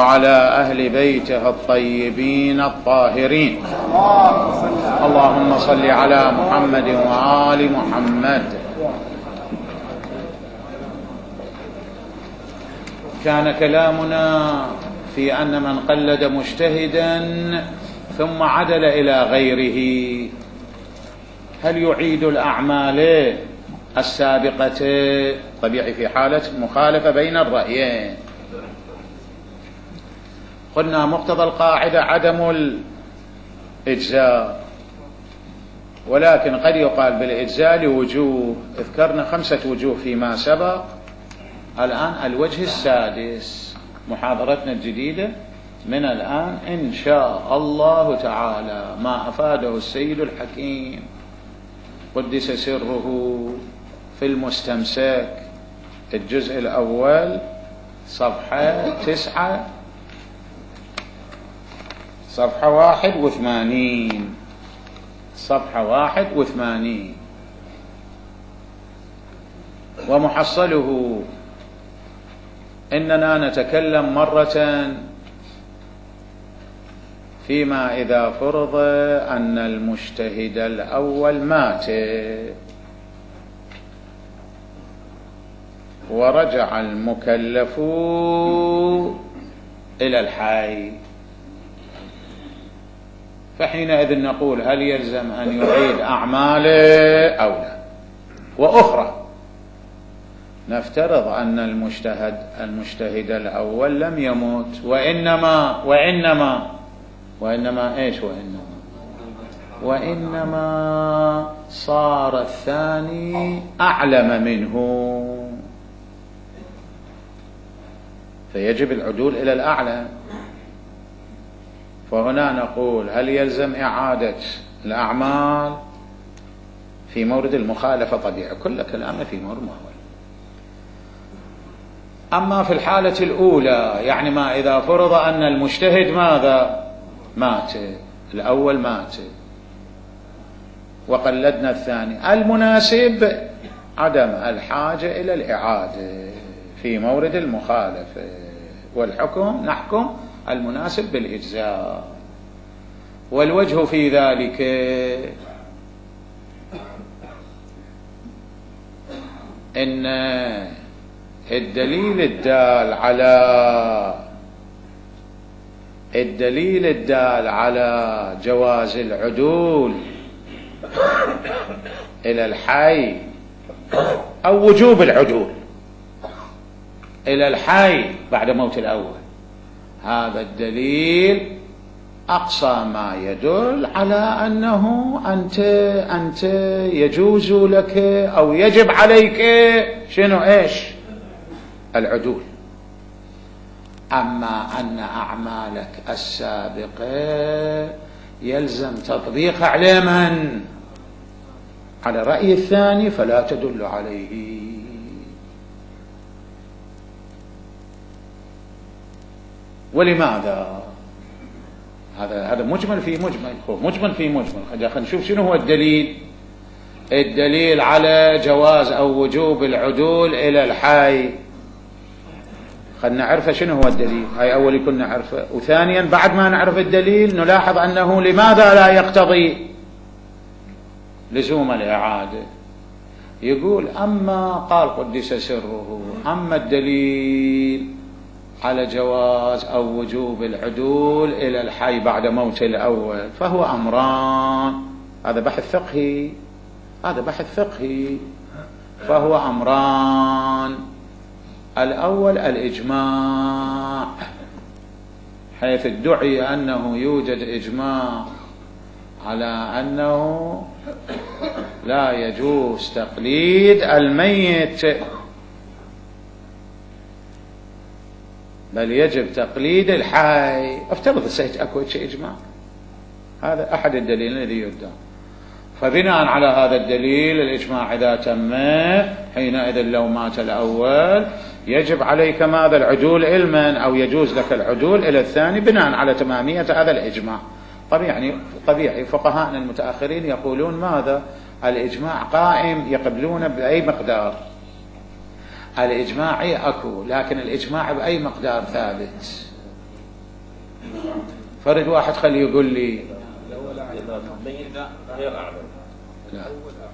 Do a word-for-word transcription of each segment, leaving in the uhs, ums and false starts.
وعلى أهل بيته الطيبين الطاهرين. اللهم صل على محمد وآل محمد. كان كلامنا في أن من قلد مجتهدا ثم عدل إلى غيره هل يعيد الأعمال السابقة؟ طبيعي في حالة مخالفة بين الرأيين. قلنا مقتضى القاعدة عدم الإجزاء، ولكن قد يقال بالإجزاء لوجوه. ذكرنا خمسة وجوه فيما سبق، الآن الوجه السادس. محاضرتنا الجديدة من الآن إن شاء الله تعالى ما أفاده السيد الحكيم قدس سره في المستمسك، الجزء الأول صفحة تسعة صفحة واحد وثمانين صفحة واحد وثمانين. ومحصله إننا نتكلم مرة فيما إذا فرض أن المجتهد الأول مات ورجع المكلف إلى الحي، فحينئذ نقول هل يلزم أن يعيد أعماله أو لا؟ وأخرى نفترض أن المجتهد المجتهد الأول لم يموت، وإنما وإنما وإنما إيش وإنما وإنما صار الثاني أعلم منه، فيجب العدول إلى الأعلى. فهنا نقول هل يلزم إعادة الأعمال في مورد المخالفة؟ طبيعي كل كلامه في مورد مهول. أما في الحالة الأولى، يعني ما إذا فرض أن المجتهد ماذا؟ مات، الأول مات وقلدنا الثاني، المناسب عدم الحاجة إلى الإعادة في مورد المخالفة، والحكم نحكم المناسب بالإجزاء. والوجه في ذلك إن الدليل الدال على الدليل الدال على جواز العدول إلى الحي أو وجوب العدول إلى الحي بعد موت الأول، هذا الدليل أقصى ما يدل على أنه أنت أنت يجوز لك أو يجب عليك شنو إيش؟ العدول. أما أن أعمالك السابقة يلزم تطبيق على من؟ على رأي الثاني فلا تدل عليه. ولماذا؟ هذا هذا مجمل في مجمل مجمل في مجمل. خلينا نشوف شنو هو الدليل. الدليل على جواز أو وجوب العدول إلى الحي، خلنا نعرف شنو هو الدليل. هاي أول يكون نعرفه، وثانيا بعد ما نعرف الدليل نلاحظ أنه لماذا لا يقتضي لزوم الإعادة. يقول أما قال قدس سره أما الدليل على جواز أو وجوب العدول إلى الحي بعد موت الأول فهو أمران. هذا بحث فقهي، هذا بحث فقهي. فهو أمران. الأول الإجماع، حيث ادعي أنه يوجد إجماع على أنه لا يجوز تقليد الميت بل يجب تقليد الحي. افترض سيد أكو شيء إجماع، هذا أحد الدليلين الذي يدعى. فبناء على هذا الدليل الإجماع إذا تم حينئذ لو مات الأول يجب عليك ماذا؟ العدول علما، أو يجوز لك العدول إلى الثاني بناء على تمامية هذا الإجماع. طبيعي طبيعي فقهاءنا المتأخرين يقولون ماذا؟ الإجماع قائم، يقبلون بأي مقدار. الإجماعي أكو، لكن الإجماع بأي مقدار ثابت؟ فرد واحد خليه يقول لي لا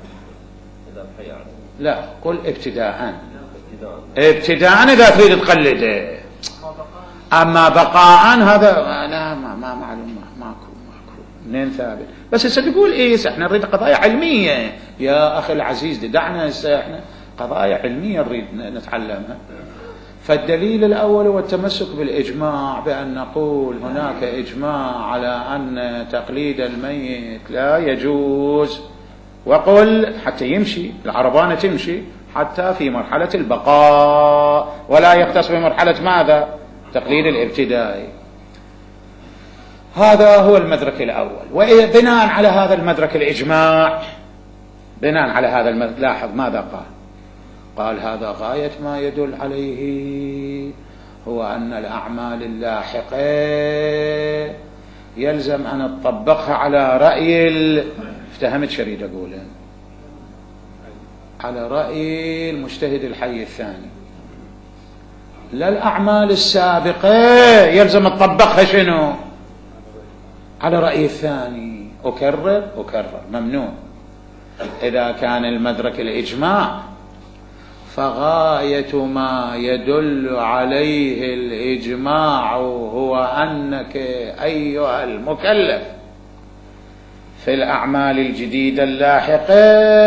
لا قل ابتداء ابتداء إذا تريد تقلده، أما بقاء هذا لا ما, ما معلوم ماكو ماكو منين ثابت. بس هسه تقول إيه احنا نريد قضايا علمية يا أخي العزيز، دعنا هسه احنا قضايا علمية نريد نتعلمها. فالدليل الأول هو التمسك بالإجماع، بأن نقول هناك إجماع على أن تقليد الميت لا يجوز، وقل حتى يمشي العربانة تمشي حتى في مرحلة البقاء، ولا يختص بمرحلة ماذا؟ تقليد الابتدائي. هذا هو المدرك الأول. وبناء على هذا المدرك الإجماع، بناء على هذا المدرك لاحظ ماذا قال؟ قال هذا غاية ما يدل عليه هو أن الأعمال اللاحقة يلزم أن تطبقها على رأي ال... افتهمت شريد أقوله، على رأي المجتهد الحي الثاني، لا الأعمال السابقة يلزم تطبقها شنو؟ على رأي الثاني. أكرر أكرر ممنوع. إذا كان المدرك الإجماع فغاية ما يدل عليه الإجماع هو أنك أيها المكلف في الأعمال الجديدة اللاحقة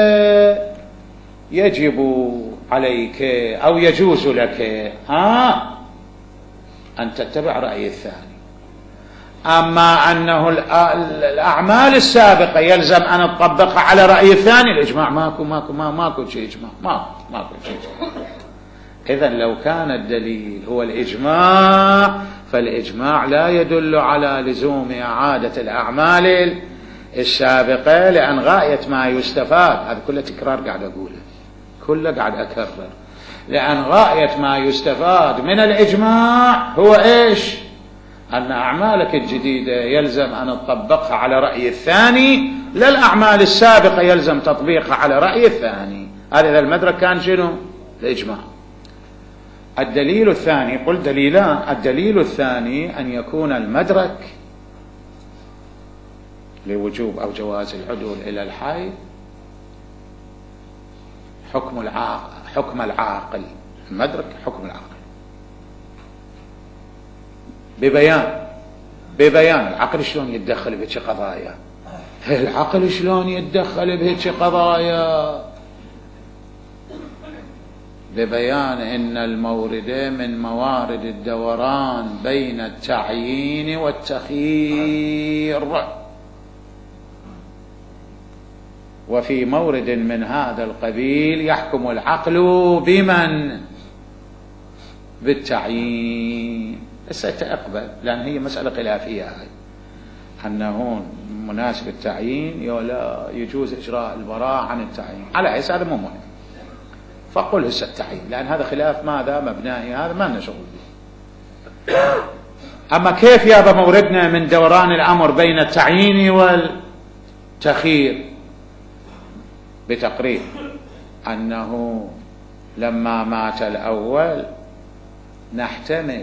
يجب عليك أو يجوز لك آه أن تتبع رأي الثاني. أما أنه الأعمال السابقة يلزم أن تطبقها على رأي الثاني، الإجماع ماكو ماكو ما ماكو شيء إجماع ماكو ماكو شيء. إذن لو كان الدليل هو الإجماع فالإجماع لا يدل على لزوم إعادة الأعمال السابقة، لأن غاية ما يستفاد، هذا كله تكرار قاعد أقوله، كله قاعد أكرر، لأن غاية ما يستفاد من الإجماع هو إيش؟ أن أعمالك الجديدة يلزم أن تطبقها على رأي الثاني، لا الأعمال السابقة يلزم تطبيقها على رأي الثاني. هذا المدرك كان شنو؟ الإجماع. الدليل الثاني، قل دليلان، الدليل الثاني أن يكون المدرك لوجوب أو جواز العدول إلى الحي حكم العاقل، حكم العاقل، المدرك حكم العاقل ببيان ببيان العقل شلون يتدخل بهيك قضايا، العقل شلون يتدخل بهيك قضايا؟ ببيان ان المورد من موارد الدوران بين التعيين والتخيير، وفي مورد من هذا القبيل يحكم العقل بمن؟ بالتعيين. ستقبل لأن هي مسألة خلافية هاي، أنه مناسب التعيين ولا يجوز إجراء البراءة عن التعيين، على أساس هذا مو مهم، فقل هسه التعيين، لأن هذا خلاف ماذا مبنائي، هذا ما لنا شغل به. أما كيف يابا موردنا من دوران الأمر بين التعيين والتخيير؟ بتقرير أنه لما مات الأول نحتمل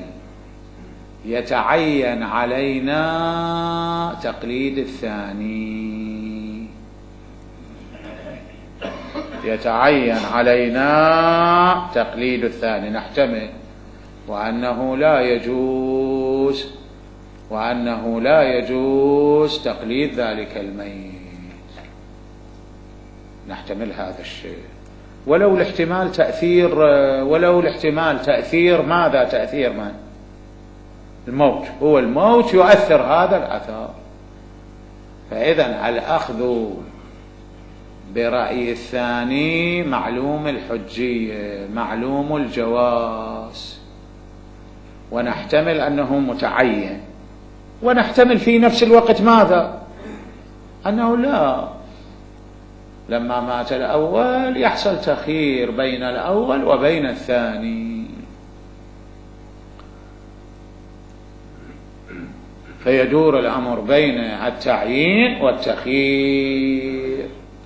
يتعين علينا تقليد الثاني، يتعين علينا تقليد الثاني، نحتمل، وأنه لا يجوز وأنه لا يجوز تقليد ذلك الميت، نحتمل هذا الشيء، ولو الاحتمال تأثير ولو الاحتمال تأثير ماذا؟ تأثير من؟ الموت، هو الموت يؤثر هذا الأثر. فإذا الأخذ برأي الثاني معلوم الحجية، معلوم الجواز، ونحتمل أنه متعين، ونحتمل في نفس الوقت ماذا؟ أنه لا، لما مات الأول يحصل تخيير بين الأول وبين الثاني، فيدور الأمر بين التعيين والتخيير،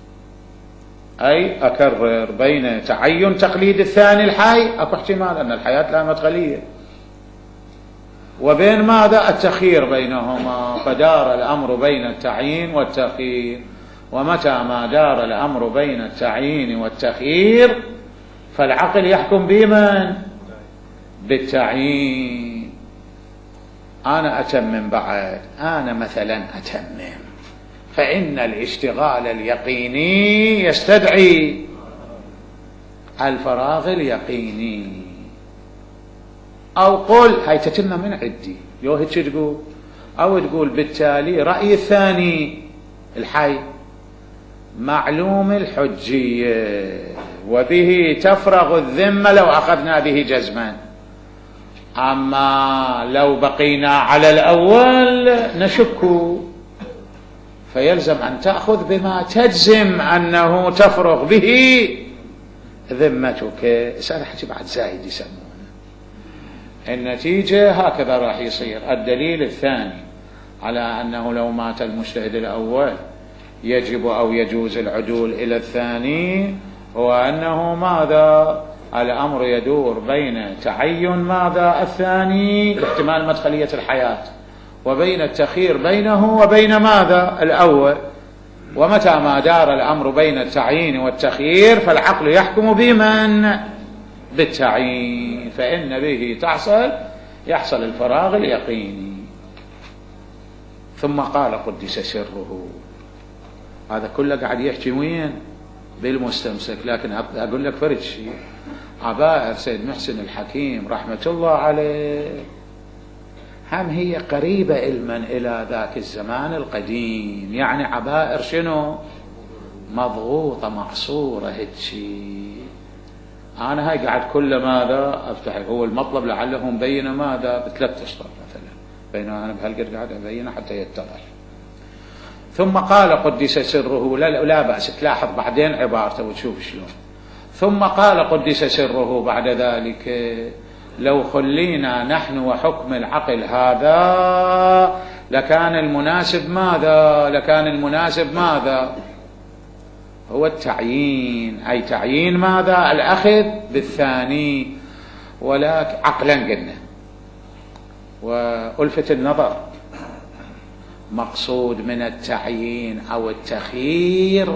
أي أكرر بين تعين تقليد الثاني الحي، أكو احتمال أن الحياة لا مدخلية، وبين ماذا؟ التخيير بينهما. فدار الأمر بين التعيين والتخيير، ومتى ما دار الأمر بين التعيين والتخيير فالعقل يحكم بمن؟ بالتعيين. أنا أتمم بعد، أنا مثلا أتمم، فإن الاشتغال اليقيني يستدعي الفراغ اليقيني. أو قل هاي تتم من عندي، يو هيك تقول، أو تقول بالتالي رأي الثاني الحي معلوم الحجية وبه تفرغ الذمة لو أخذنا به جزما. أما لو بقينا على الأول نشك، فيلزم أن تأخذ بما تجزم أنه تفرغ به ذمتك. هذا حكي بعد زايد يسمونه. النتيجة هكذا راح يصير. الدليل الثاني على أنه لو مات المجتهد الأول يجب أو يجوز العدول إلى الثاني هو أنه ماذا؟ الأمر يدور بين تعين ماذا؟ الثاني لاحتمال مدخلية الحياة، وبين التخيير بينه وبين ماذا؟ الأول. ومتى ما دار الأمر بين التعيين والتخيير فالعقل يحكم بمن؟ بالتعيين، فإن به تحصل يحصل الفراغ اليقيني. ثم قال قدس سره. هذا كله قاعد يحكي وين؟ بالمستمسك. لكن أقول لك فرد شيء، عبائر سيد محسن الحكيم رحمة الله عليه هم هي قريبة علما إلى ذاك الزمان القديم. يعني عبائر شنو؟ مضغوطة معصورة هيك. أنا هاي قاعد كل ماذا أفتح، هو المطلب لعله مبين ماذا بثلاث أشطر مثلا، بينما أنا بهالقد قاعد أبينه حتى يتضح. ثم قال قدس سره، لا, لا بأس تلاحظ بعدين عبارته وتشوف شلون. ثم قال قدس سره بعد ذلك لو خلينا نحن وحكم العقل هذا لكان المناسب ماذا؟ لكان المناسب ماذا؟ هو التعيين، أي تعيين ماذا؟ الأخذ بالثاني. ولكن عقلا قلنا. وألفت النظر مقصود من التعيين أو التخيير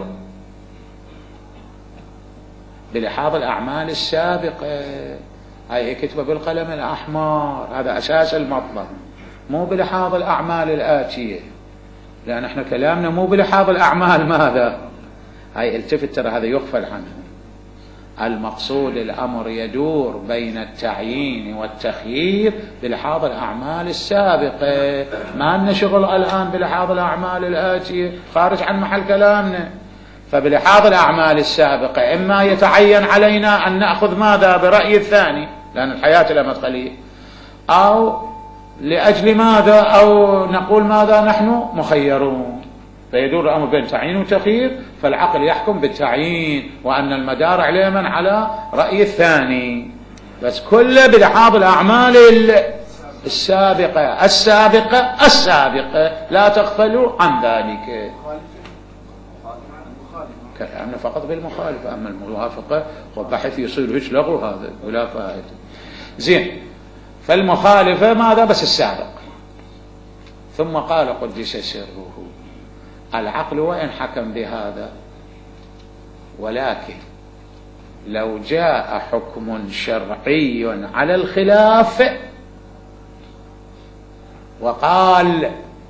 بلحاظ الأعمال السابقة، هاي كتبه بالقلم الأحمر، هذا أساس المطلب، مو بلحاظ الأعمال الآتية، لأن احنا كلامنا مو بلحاظ الأعمال ماذا؟ هاي التفت ترى هذا يغفل عنه. المقصود الأمر يدور بين التعيين والتخيير بلحاظ الأعمال السابقة، ما لنا شغل الآن بلحاظ الأعمال الآتية، خارج عن محل كلامنا. فبلحاظ الأعمال السابقة إما يتعين علينا أن نأخذ ماذا؟ برأي الثاني لأن الحياة لا مدخلية، أو لأجل ماذا؟ أو نقول ماذا؟ نحن مخيرون. فيدور الأمر بين تعيين وتخيير، فالعقل يحكم بالتعيين وأن المدار عليه من؟ على رأي الثاني، بس كله بلحاظ الأعمال السابقة السابقة السابقة، لا تغفلوا عن ذلك. كلامنا فقط بالمخالفة، أما الموافقة وبحث يصير هيك لغو هذا ولا فائدة. زين، فالمخالفة ماذا؟ بس السابق. ثم قال قدس سره العقل وإن حكم بهذا، ولكن لو جاء حكم شرعي على الخلاف وقال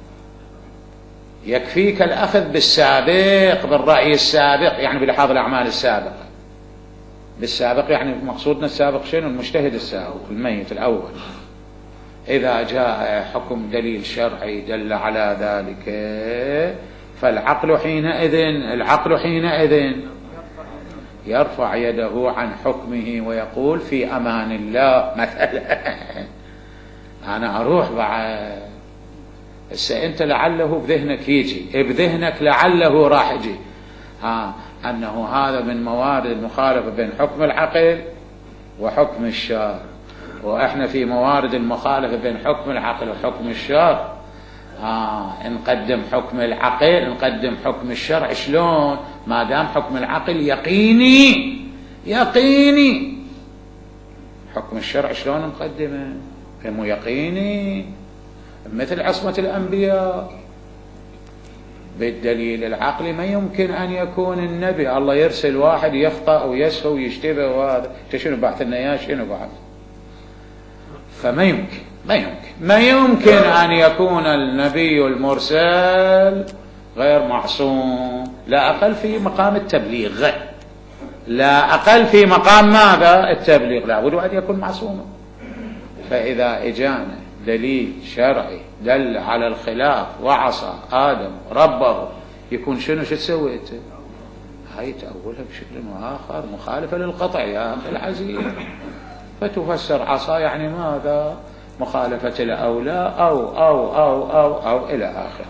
يكفيك الأخذ بالسابق بالرأي السابق، يعني بلحاظ الأعمال السابقة، بالسابق يعني مقصودنا السابق شنو؟ المجتهد السابق الميت الأول. إذا جاء حكم دليل شرعي دل على ذلك فالعقل حينئذ العقل حينئذ يرفع يده عن حكمه ويقول في أمان الله مثلا. أنا أروح بعد هسه أنت لعله بذهنك يجي بذهنك لعله راح يجي ها أنه هذا من موارد المخالفة بين حكم العقل وحكم الشرع، وإحنا في موارد المخالفة بين حكم العقل وحكم الشرع آه نقدم حكم العقل نقدم حكم الشرع. شلون؟ ما دام حكم العقل يقيني يقيني، حكم الشرع شلون نقدمه؟ فهم يقيني مثل عصمة الأنبياء. بالدليل العقلي ما يمكن أن يكون النبي الله يرسل واحد يخطأ ويسهو ويشتبه، وهذا شنو بعث لنا إياه؟ شنو بعث؟ فما يمكن ما يمكن ما يمكن أن يكون النبي المرسل غير معصوم، لا أقل في مقام التبليغ، لا أقل في مقام ماذا؟ التبليغ، لا بد أن يكون معصوما. فإذا إجانا دليل شرعي دل على الخلاف وعصى آدم ربه، يكون شنو شو تسوي انت؟ هاي تأولها بشكل آخر مخالفة للقطع يا أخي العزيز، فتفسر عصى يعني ماذا؟ مخالفة الأولى أو أو أو أو أو إلى آخره.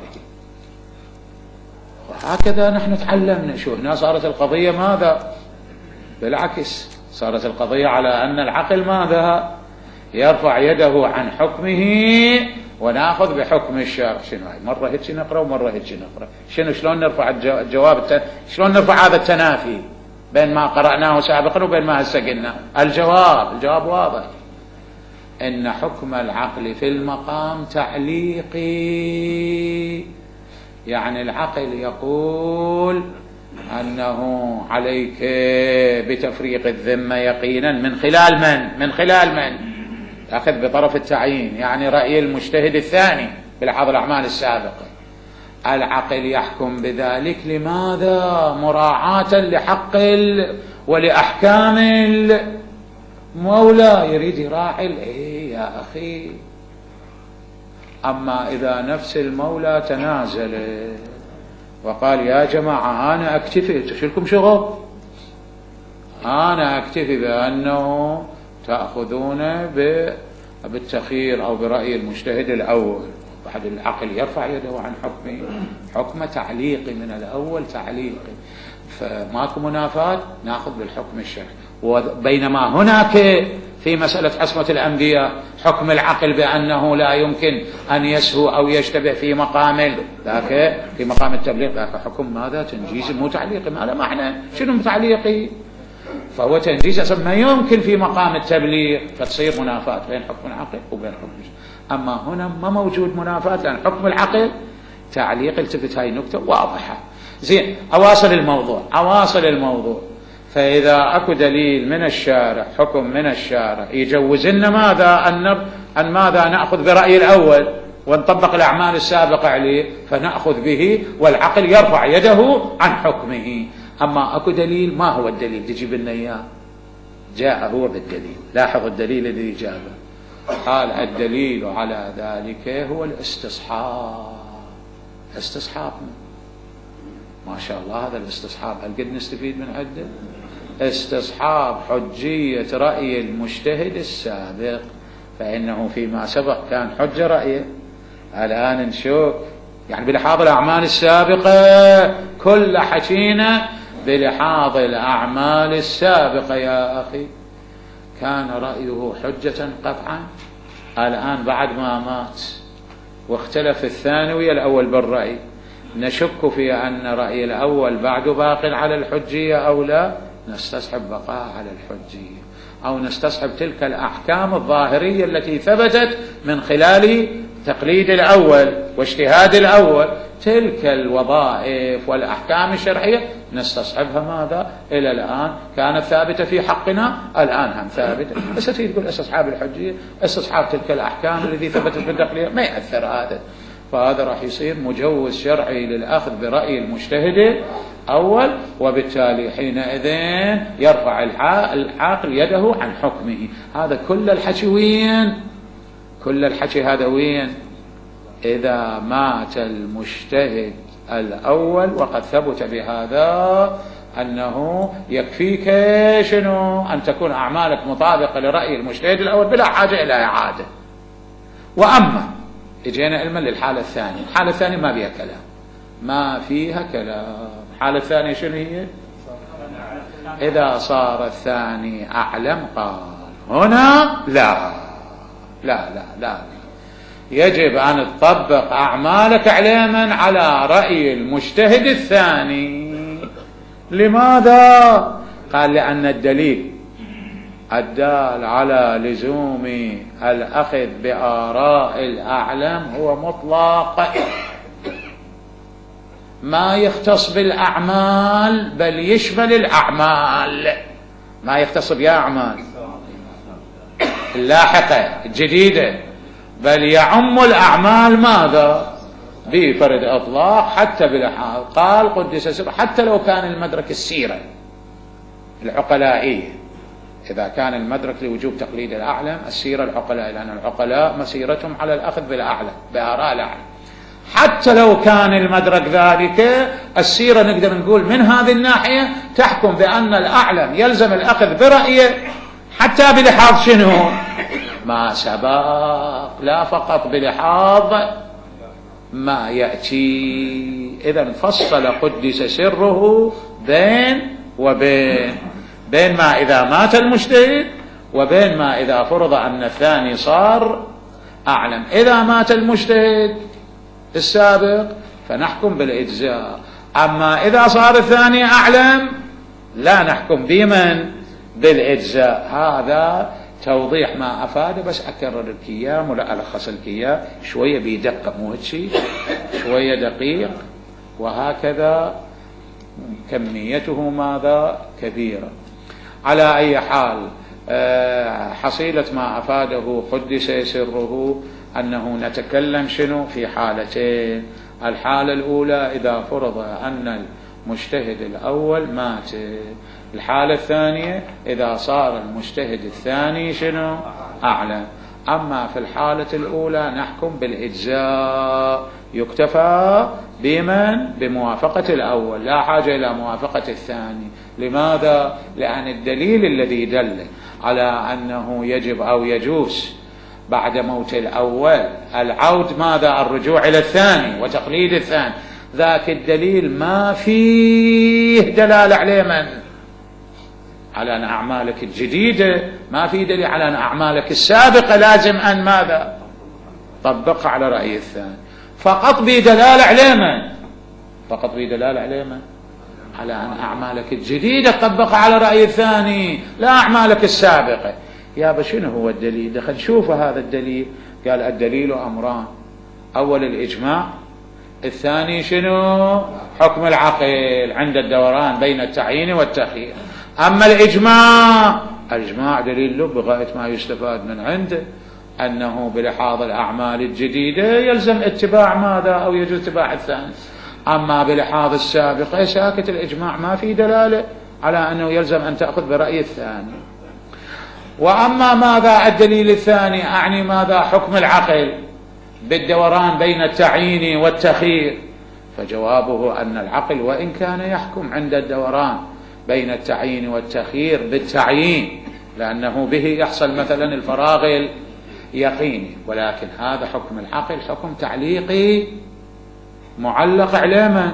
وهكذا نحن تعلمنا. شو هنا صارت القضية ماذا؟ بالعكس، صارت القضية على أن العقل ماذا؟ يرفع يده عن حكمه وناخذ بحكم الشرع. شنو هاي؟ مرة هيك نقرأ ومرة هيك نقرأ. شنو شلون نرفع الجواب التن... شلون نرفع هذا التنافي بين ما قرأناه سابقا وبين ما هسه قلنا؟ الجواب الجواب واضح، إن حكم العقل في المقام تعليقي، يعني العقل يقول أنه عليك بتفريق الذمة يقينا من خلال من؟ من خلال من؟ أخذ بطرف التعيين، يعني رأي المجتهد الثاني بلحاظ الأعمال السابقة. العقل يحكم بذلك لماذا؟ مراعاة لحق ال... ولأحكام المولى، يريد يراعي إيه يا أخي. أما إذا نفس المولى تنازل وقال يا جماعة أنا أكتفي، تشلكم شغل، أنا أكتفي بأنه تأخذون بالتخيير أو برأي المجتهد الأول، بعد العقل يرفع يده عن حكمه، حكم تعليقي من الأول تعليقي، فماكو منافاة، نأخذ بالحكم الشرعي. وبينما هناك في مسألة عصمة الأنبياء حكم العقل بأنه لا يمكن أن يسهو أو يشتبه في مقام ذاك، في مقام التبليغ ذاك حكم ماذا؟ تنجيز مو تعليقي. ماذا معنى؟ شنو تعليقي؟ فهو تنجيز أصلا ما يمكن في مقام التبليغ، فتصير منافاة بين حكم العقل وبين حكم الشرع. أما هنا ما موجود منافاة، لأن حكم العقل تعليق. التفت هاي نكتة واضحة. زين، أواصل الموضوع أواصل الموضوع فإذا أكو دليل من الشارع، حكم من الشارع يجوز لنا ماذا؟ أن أن ماذا؟ نأخذ برأي الأول ونطبق الأعمال السابقة عليه، فنأخذ به والعقل يرفع يده عن حكمه. أما أكو دليل، ما هو الدليل؟ تجيب لنا إياه. جاء هو بالدليل، لاحظ الدليل الذي جابه، قال الدليل على ذلك هو الاستصحاب. استصحاب ما شاء الله، هذا الاستصحاب هل قد نستفيد من عده؟ استصحاب حجية رأي المجتهد السابق، فإنه فيما سبق كان حجة رأيه، الآن نشوف يعني بلحاظ الأعمال السابقة، كل حكينا بلحاظ الأعمال السابقة يا أخي، كان رأيه حجة قطعا. الآن بعد ما مات واختلف الثانوي الأول بالرأي، نشك في أن رأي الأول بعد باق على الحجية أو لا، نستصحب بقاء على الحجية، أو نستصحب تلك الأحكام الظاهرية التي ثبتت من خلال تقليد الأول واجتهاد الأول، تلك الوظائف والأحكام الشرعية نستصحبها ماذا؟ إلى الآن كانت ثابتة في حقنا، الآن هم ثابتة. بس تقول استصحاب الحجية، استصحاب تلك الأحكام التي ثبتت في التقليد، ما يأثر هذا. فهذا راح يصير مجوز شرعي للأخذ برأي المجتهد أول، وبالتالي حينئذ يرفع العاقل يده عن حكمه. هذا كل الحكي وين؟ كل الحكي هذا وين؟ إذا مات المجتهد الأول وقد ثبت بهذا أنه يكفيك شنو؟ أن تكون أعمالك مطابقة لرأي المجتهد الأول بلا حاجة إلى إعادة. وأما اجينا علما للحالة الثانية، الحالة الثانية ما فيها كلام، ما فيها كلام. الحالة الثانية شنو هي؟ إذا صار الثاني أعلم قال هنا لا لا لا لا يجب أن تطبق أعمالك علما على رأي المجتهد الثاني. لماذا؟ قال لأن الدليل الدال على لزوم الأخذ بآراء الأعلم هو مطلق، ما يختص بالأعمال بل يشمل الأعمال، ما يختص بأعمال اللاحقة الجديدة بل يعم الأعمال ماذا بفرد إطلاق حتى بلحاظ. قال قدس سره حتى لو كان المدرك السيرة العقلائية، إذا كان المدرك لوجوب تقليد الأعلم السيرة العقلاء، لأن العقلاء مسيرتهم على الأخذ بالأعلم بآراء الأعلم، حتى لو كان المدرك ذلك السيرة نقدر نقول من هذه الناحية تحكم بأن الأعلم يلزم الأخذ برأيه حتى بلحاظ شنو ما سبق، لا فقط بلحاظ ما يأتي. إذن فصل قدس سره بين وبين، بين ما إذا مات المجتهد وبين ما إذا فرض أن الثاني صار أعلم. إذا مات المجتهد السابق فنحكم بالإجزاء، أما إذا صار الثاني أعلم لا نحكم بمن بالإجزاء. هذا توضيح ما أفاده، بس أكرر لك إياه ولا ألخص لك إياه شوية بيدقق، مو هيك شوية دقيق، وهكذا كميته ماذا كبيرة. على أي حال حصيلة ما أفاده قدس سره أنه نتكلم شنو في حالتين. الحالة الأولى إذا فرض أن المجتهد الأول مات، الحالة الثانية إذا صار المجتهد الثاني شنو أعلم. أما في الحالة الأولى نحكم بالإجزاء، يكتفى بمن بموافقة الأول، لا حاجة إلى موافقة الثاني. لماذا؟ لأن الدليل الذي دل على أنه يجب أو يجوز بعد موت الأول العود ماذا الرجوع إلى الثاني وتقليد الثاني، ذاك الدليل ما فيه دلالة عليه من على أن أعمالك الجديدة، ما في دليل على أن أعمالك السابقة لازم أن ماذا طبقها على رأي الثاني، فقط بدلالة عليه من فقط بدلالة عليه من على أن أعمالك الجديدة تطبقها على رأي الثاني لا أعمالك السابقة. يا شنو هو الدليل؟ دخل نشوف هذا الدليل. قال الدليل أمران، أول الإجماع، الثاني شنو حكم العقل عند الدوران بين التعيين والتخيير. أما الإجماع، الإجماع دليل له بغاية ما يستفاد من عنده أنه بلحاظ الأعمال الجديدة يلزم اتباع ماذا أو يجوز اتباع الثاني. أما بلحاظ السابقة ساكت الإجماع ما في دلالة على أنه يلزم أن تأخذ برأي الثاني. وأما ماذا الدليل الثاني، أعني ماذا حكم العقل بالدوران بين التعيين والتخيير، فجوابه أن العقل وإن كان يحكم عند الدوران بين التعيين والتخيير بالتعيين لأنه به يحصل مثلا الفراغ اليقيني، ولكن هذا حكم العقل حكم تعليقي معلق علما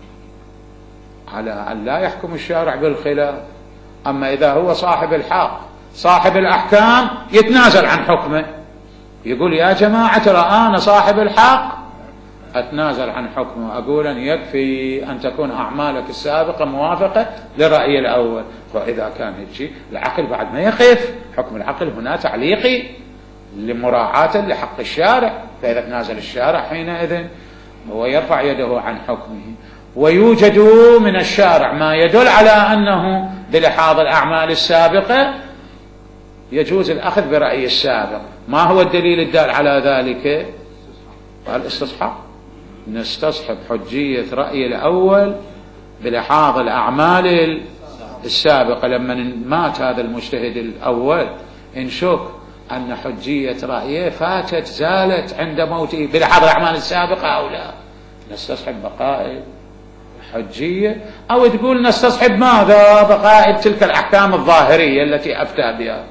على أن لا يحكم الشارع بالخلاف. أما إذا هو صاحب الحق صاحب الأحكام يتنازل عن حكمه، يقول يا جماعة ترى أنا صاحب الحق أتنازل عن حكمه، أقول أن يكفي أن تكون أعمالك السابقة موافقة لرأي الأول. فإذا كان هيك العقل بعد ما يخف، حكم العقل هنا تعليقي لمراعاة لحق الشارع، فإذا تنازل الشارع حينئذ هو يرفع يده عن حكمه. ويوجد من الشارع ما يدل على أنه بلحاظ الأعمال السابقة يجوز الأخذ برأي السابق. ما هو الدليل الدال على ذلك؟ الاستصحاب، نستصحب حجية رأي الأول بلحاظ الأعمال السابقة. لما مات هذا المجتهد الأول انشك أن حجية رأيه فاتت زالت عند موته بلحاظ الأعمال السابقة أو لا، نستصحب بقاء حجية، أو تقول نستصحب ماذا بقاء تلك الأحكام الظاهرية التي أفتى بها.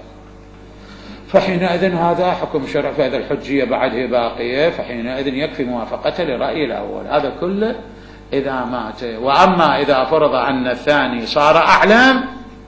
فحينئذ هذا حكم شرع، فإذا الحجية بعده باقية فحينئذ يكفي موافقته لرأي الأول. هذا كله إذا مات. وأما إذا فرض أن الثاني صار أعلم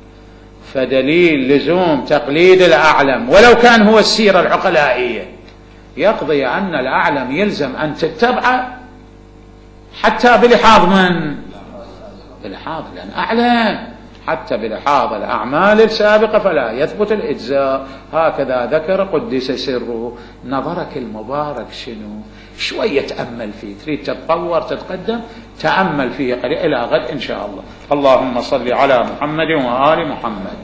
فدليل لزوم تقليد الأعلم ولو كان هو السيرة العقلائية يقضي أن الأعلم يلزم أن تتبعه حتى بلحاظ من؟ بلحاظ لأن أعلم، حتى بلحاظ الأعمال السابقة فلا يثبت الإجزاء. هكذا ذكر قدس سره. نظرك المبارك شنو؟ شوية تأمل فيه، تريد تتطور تتقدم تأمل فيه إلى غد إن شاء الله. اللهم صل على محمد وآل محمد.